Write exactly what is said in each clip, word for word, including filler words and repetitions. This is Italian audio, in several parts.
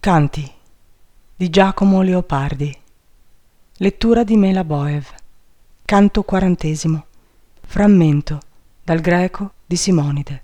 Canti di Giacomo Leopardi. Lettura di Mela Boev. Canto quarantesimo. Frammento dal greco di Simonide.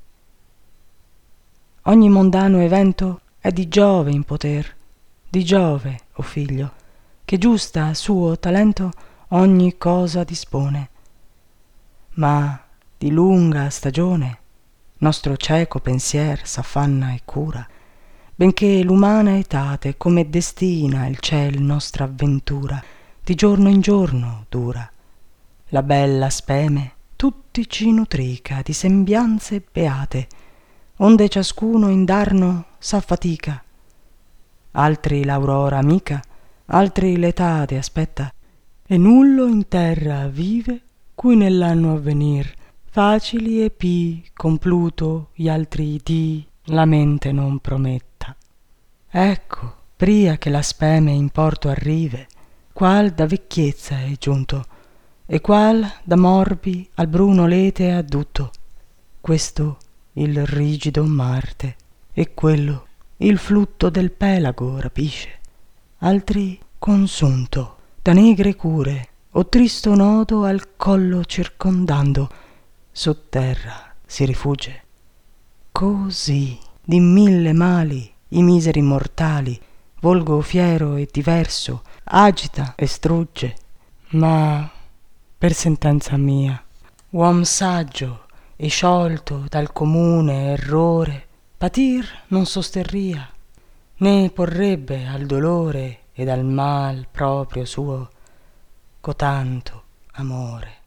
Ogni mondano evento è di Giove in poter, di Giove, o figlio, che giusta a suo talento ogni cosa dispone. Ma di lunga stagione nostro cieco pensier s'affanna e cura, benché l'umana etate come destina il ciel nostra avventura di giorno in giorno dura. La bella speme tutti ci nutrica di sembianze beate, onde ciascuno indarno s'affatica. Altri l'aurora amica, altri l'etate aspetta, e nullo in terra vive cui nell'anno avvenir facili e pii con Pluto gli altri dì la mente non prometta. Ecco, pria che la speme in porto arrive, qual da vecchiezza è giunto, e qual da morbi al bruno lete addutto. Questo il rigido Marte, e quello il flutto del pelago rapisce. Altri consunto da negre cure o tristo nodo al collo circondando, sotterra si rifugge. Così di mille mali i miseri mortali, volgo fiero e diverso, agita e strugge. Ma per sentenza mia, uom saggio e sciolto dal comune errore, patir non sosterria, né porrebbe al dolore ed al mal proprio suo cotanto amore.